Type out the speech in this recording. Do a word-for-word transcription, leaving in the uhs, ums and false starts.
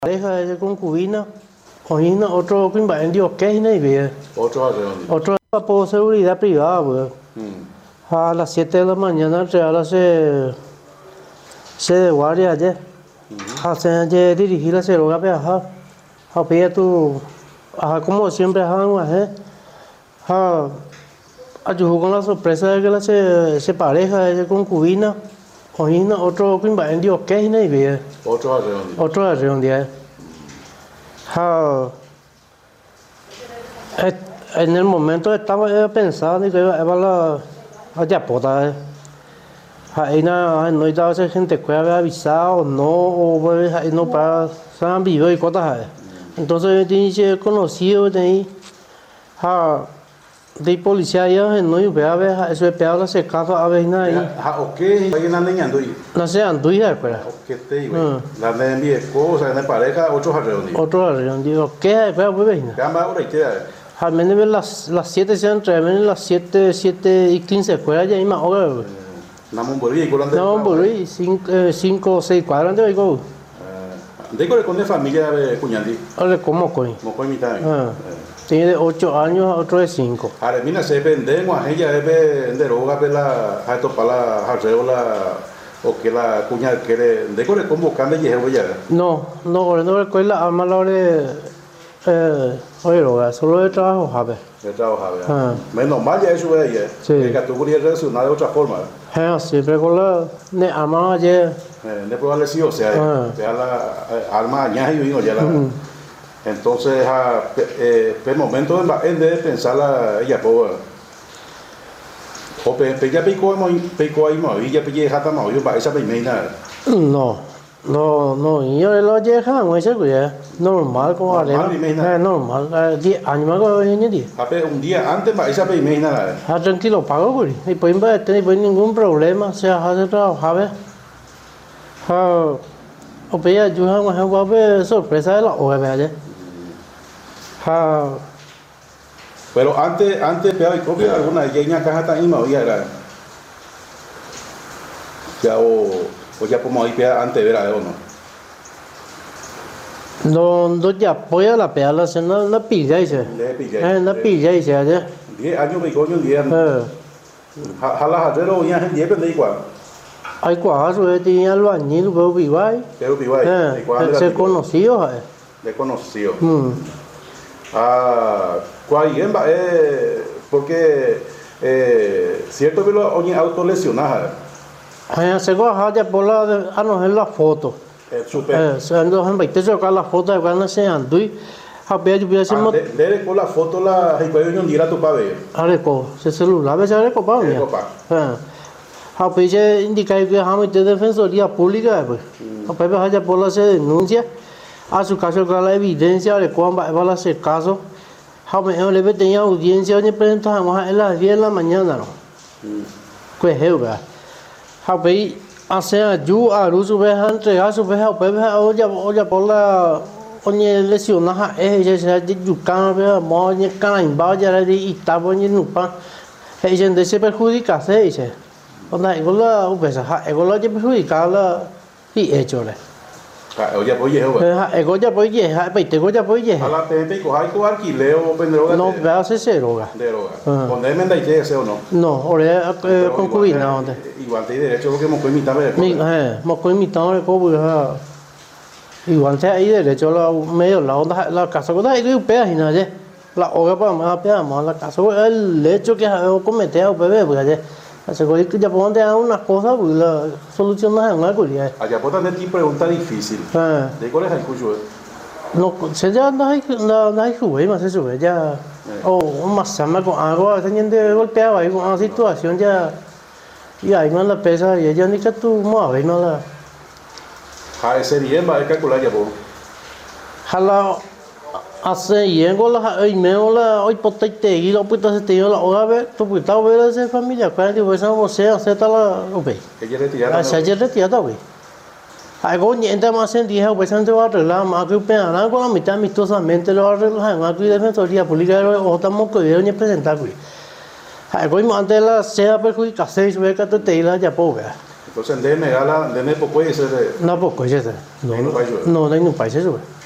pareja de esa concubina, hoy otro que en Dios que es nadie. Otro Otro por seguridad privada, pues. Mm. A las siete de la mañana Real se se de guardia ayer. Hace ayer dirigir la ceroga peaja. A pedir tu, como siempre han a a ayudó con la sorpresa de que la se, se pareja de esa concubina. Hoy otro que en Dios que es nadie. Otro arreón. Otro arreón día. En el momento estaba pensando que iba a la allá pota. Ahí no no estaba esa gente que había avisado no o no para saber vivo y cosas. Entonces tenía conocido de ahí de policía ya no iba a ver eso de pegar se caso a ver nada ahí. ¿O qué? ¿Hay una niña anduy? No sé anduy ya pues. ¿Qué te digo? La de mi esposa, de pareja, otro arreón. Otro arreón digo ¿qué? Pues pues. Cama ahora y queda. Al menos las las siete se entre al menos las siete siete y quince fuera ya misma hora. Na Momborí y Colón de. Na Momborí cinco cinco o seis cuadras de Baigo. ¿De qué con de familia de Cuñandí? Ole como coi. Mocoy mitad. Tiene de ocho años, otro de cinco. Ahora mira se vende a ella de de roga pela a esto para la o que la cuña quiere de qué convocando y ya. No, no, no recuerda a mala hora eh oye, solo de trabajo, Javier. De trabajo, Javier. Menos mal ya eso es ella. Sí. Que tú querías reaccionar de otra forma. Eh, siempre con la ne ama ayer. Eh, de probarle sí, o sea, ya la arma añaje y vino ya la. Entonces, a eh, el momento de, de pensar la ella pobre. O pe pe ya pico mo pico ahí mo y ya pe ya hata mo yo para esa primera. No. No, no, yo lo dejan, no es normal como arena. Es normal, diez años más que hoy en día. Un día antes para esa primera. Ah, tranquilo, pago, güey. Y pues no tener ningún problema, o sea, hace trabajar, ¿ves? Ah, o sea, yo hago una sorpresa de la O M ayer. Ah, pero antes, antes, pero hay copia alguna, ya en la caja está ahí, me voy a dar. Ya o o ya como ahí pega antes ver a o no. No, no ya apoya la pega la cena la pilla dice. Eh, la pilla dice ayer. diez años me coño diez. Eh. Jala jadero ya diez pero igual. Hay cuatro de tenía lo añil veo vivai. Pero vivai. Eh, se conoció, eh. De conocido. Mm. Ah, cuál yemba eh porque eh cierto que lo oñe autolesionada. Eh, se coja ya por la a no en la foto. Eh, super. Eh, se ando en veinte se la foto de cuando se andui. A ver, yo voy a hacer mo. Debe por la foto la recuerdo yo dira tu pave. A reco, se celular ve se reco pa. Reco pa. Eh. A ver, indica que hamos de defensoría pública pues. A ver, ya por la se denuncia a su caso con la evidencia de cómo va a hacer caso. A ver, le tenía audiencia ni presentamos a las diez de la mañana, ¿no? Pues es verdad. Habei hace ayu a rusu ve entregar su veja pues olla olla por la oñe lesionada ella se de yucan ve mo ni can ba ya de itabo ni nupa ella de se perjudica se dice onda igual u pesa ha igual ya perjudica la y hecho le ha olla poye ha igual poye ha pe te goya poye a la pepe ko hay ko alquileo pendroga no ve hace ceroga de droga ponerme en que ese o no no ore concubina donde igual te derecho porque mo coi mitad de mi eh mo coi mitad de co igual te ahí derecho la medio la onda la casa con ahí que pega y nada la oga para más pega más la casa el hecho que ha cometido bebé porque hace que ya ponte a unas cosas pues la solucionar en algo ya allá por tener ti pregunta difícil de cuál es el cuyo no se ya no hay no hay jugué más eso ya o más sama con algo teniendo golpeado ahí con una situación ya y ahí más la pesa y ella ni que tú mueves no la ja ese bien va a calcular ya por jala hace llego la hoy me la hoy potete y lo puta se te dio la hoga ver tu puta ver esa familia cuando pues no sé hacer la ope ella retirada esa ella retirada güey algo ni entra más en día pues antes va a arreglar más que pena con la mitad amistosamente lo arreglar más que defensoría pública o estamos que ni presentar güey algo antes la sea perjudica seis veces que te la ya pobre Entonces, de me gala, de me puede ser. No, pues, pues, no, no, no, no, no, no,